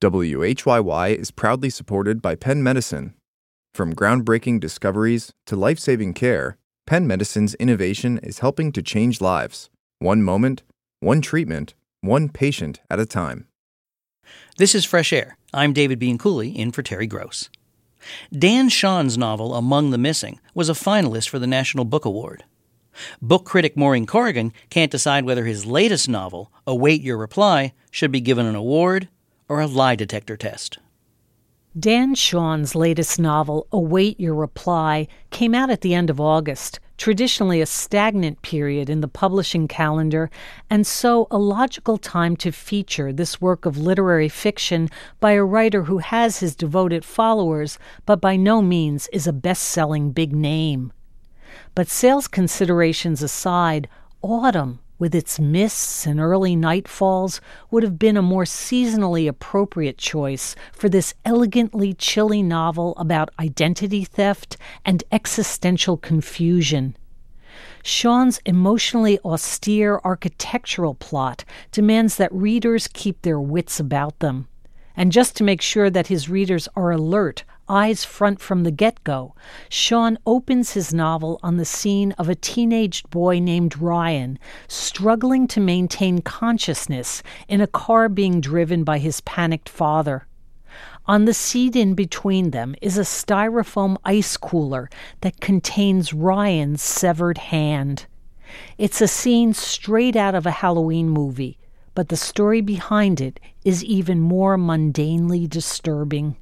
WHYY is proudly supported by Penn Medicine. From groundbreaking discoveries to life-saving care, Penn Medicine's innovation is helping to change lives. One moment, one treatment, one patient at a time. This is Fresh Air. I'm David Bianculli, in for Terry Gross. Dan Shawn's novel Among the Missing was a finalist for the National Book Award. Book critic Maureen Corrigan can't decide whether his latest novel, Await Your Reply, should be given an award or a lie detector test. Dan Shawn's latest novel, Await Your Reply, came out at the end of August, traditionally a stagnant period in the publishing calendar, and so a logical time to feature this work of literary fiction by a writer who has his devoted followers, but by no means is a best-selling big name. But sales considerations aside, autumn, with its mists and early nightfalls, would have been a more seasonally appropriate choice for this elegantly chilly novel about identity theft and existential confusion. Shawn's emotionally austere architectural plot demands that readers keep their wits about them. And just to make sure that his readers are alert, eyes front from the get-go, Shawn opens his novel on the scene of a teenaged boy named Ryan struggling to maintain consciousness in a car being driven by his panicked father. On the seat in between them is a styrofoam ice cooler that contains Ryan's severed hand. It's a scene straight out of a Halloween movie, but the story behind it is even more mundanely disturbing.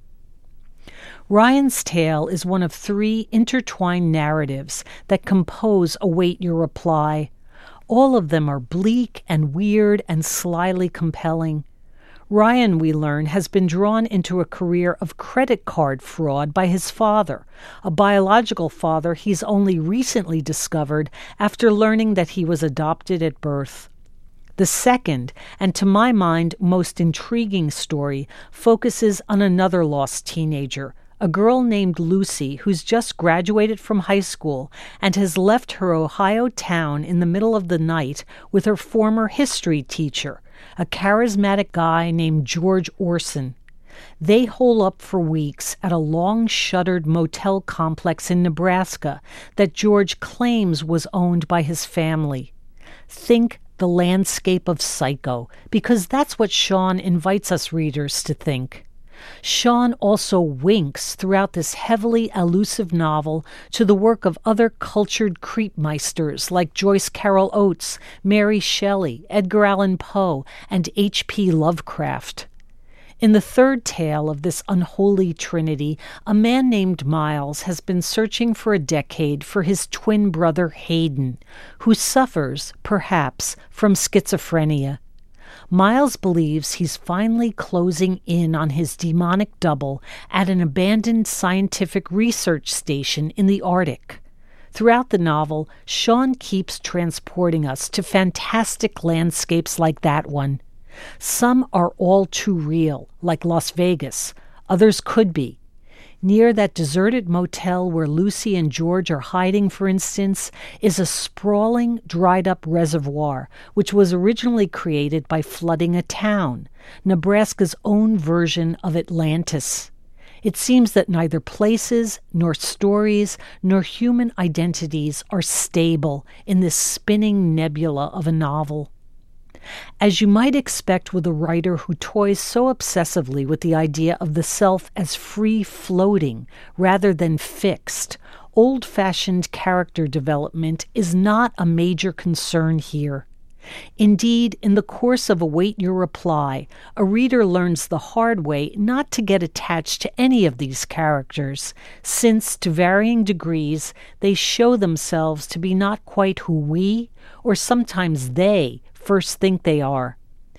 Ryan's tale is one of three intertwined narratives that compose Await Your Reply. All of them are bleak and weird and slyly compelling. Ryan, we learn, has been drawn into a career of credit card fraud by his father, a biological father he's only recently discovered after learning that he was adopted at birth. The second, and to my mind most intriguing story, focuses on another lost teenager, a girl named Lucy who's just graduated from high school and has left her Ohio town in the middle of the night with her former history teacher, a charismatic guy named George Orson. They hole up for weeks at a long-shuttered motel complex in Nebraska that George claims was owned by his family. Think the landscape of Psycho, because that's what Shawn invites us readers to think. Shawn also winks throughout this heavily elusive novel to the work of other cultured creepmeisters like Joyce Carol Oates, Mary Shelley, Edgar Allan Poe, and H.P. Lovecraft. In the third tale of this unholy trinity, a man named Miles has been searching for a decade for his twin brother Hayden, who suffers, perhaps, from schizophrenia. Miles believes he's finally closing in on his demonic double at an abandoned scientific research station in the Arctic. Throughout the novel, Shawn keeps transporting us to fantastic landscapes like that one. Some are all too real, like Las Vegas. Others could be. Near that deserted motel where Lucy and George are hiding, for instance, is a sprawling, dried-up reservoir, which was originally created by flooding a town, Nebraska's own version of Atlantis. It seems that neither places, nor stories, nor human identities are stable in this spinning nebula of a novel. As you might expect with a writer who toys so obsessively with the idea of the self as free-floating rather than fixed, old-fashioned character development is not a major concern here. Indeed, in the course of Await Your Reply, a reader learns the hard way not to get attached to any of these characters, since, to varying degrees, they show themselves to be not quite who we, or sometimes they, first think they are.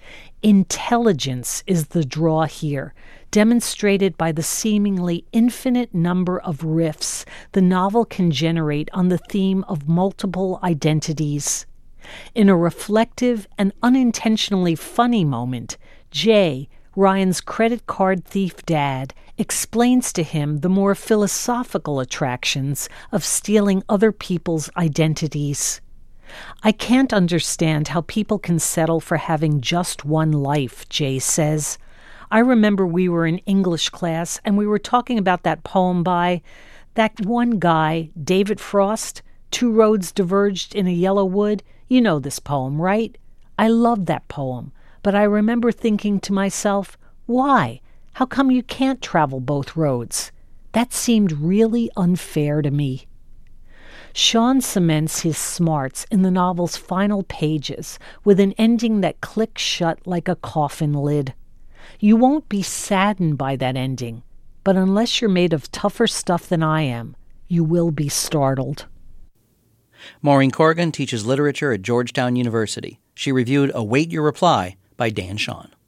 Intelligence is the draw here, demonstrated by the seemingly infinite number of riffs the novel can generate on the theme of multiple identities. In a reflective and unintentionally funny moment, Jay, Ryan's credit card thief dad, explains to him the more philosophical attractions of stealing other people's identities. I can't understand how people can settle for having just one life, Jay says. I remember we were in English class and we were talking about that poem by that one guy, David Frost, Two Roads Diverged in a Yellow Wood. You know this poem, right? I love that poem, but I remember thinking to myself, why? How come you can't travel both roads? That seemed really unfair to me. Shawn cements his smarts in the novel's final pages with an ending that clicks shut like a coffin lid. You won't be saddened by that ending, but unless you're made of tougher stuff than I am, you will be startled. Maureen Corrigan teaches literature at Georgetown University. She reviewed Await Your Reply by Dan Shawn.